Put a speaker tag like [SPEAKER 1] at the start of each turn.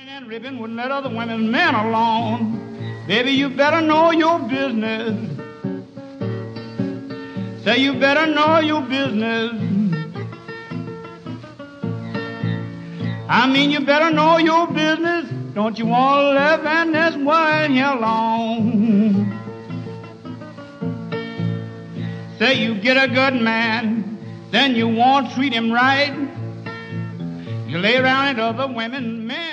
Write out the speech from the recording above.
[SPEAKER 1] And ribbon wouldn't let other women's men alone. Baby, you better know your business. Say you better know your business. I mean, you better know your business. Don't you want to live in this world here long? Say you get a good man, then you won't treat him right. You lay around at other women's men.